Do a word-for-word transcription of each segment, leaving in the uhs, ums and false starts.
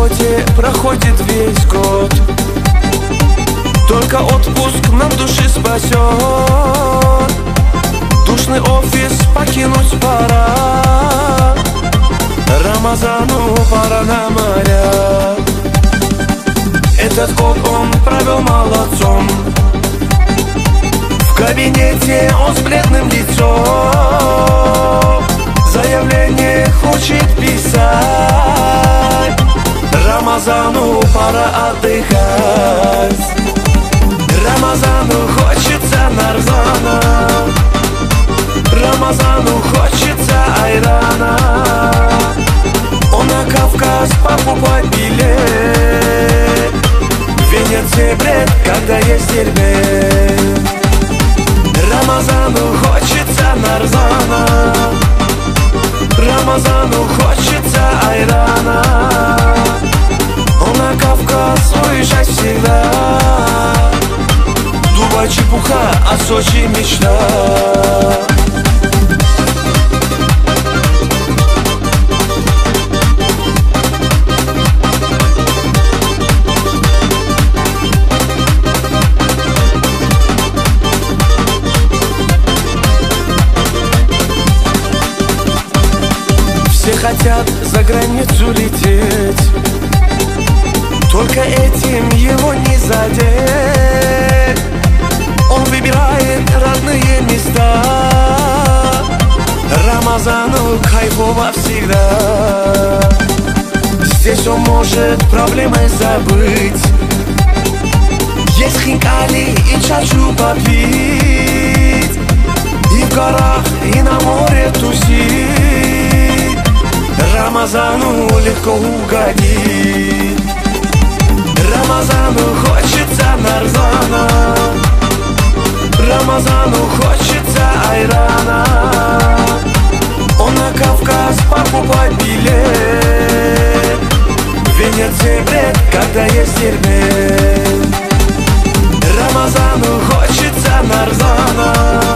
работе проходит весь год. Только отпуск нам души спасет. Душный офис покинуть пора. Рамазану пора на моря. Этот год он провел молодцом. В кабинете он с бледным лицом. Заявление хочет писать. Рамазану пора отдыхать. Рамазану хочется нарзана. Рамазану хочется айрана. Он на Кавказ покупать билет. В Венеции бред, когда есть дербет. Рамазану хочется нарзана. Рамазану хочется айрана. Он на Кавказ уезжать всегда. Дубай чепуха, а Сочи мечта. Все хотят за границу лететь, только этим его не задеть. Он выбирает родные места. Рамазану кайфово всегда. Здесь он может проблемы забыть. Есть хинкали и чачу попить. И в горах, и на море тусить. Рамазану легко угодить. Рамазану хочется нарзана. Рамазану хочется айрана. Он на Кавказ покупать билет. В Венеции бред, когда есть дербет. Рамазану хочется нарзана.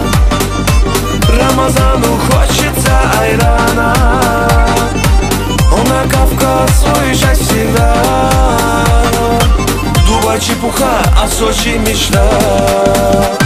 Рамазану хочется айрана. Он на Кавказ уезжать всегда. Дубай чепуха, а Сочи мечта.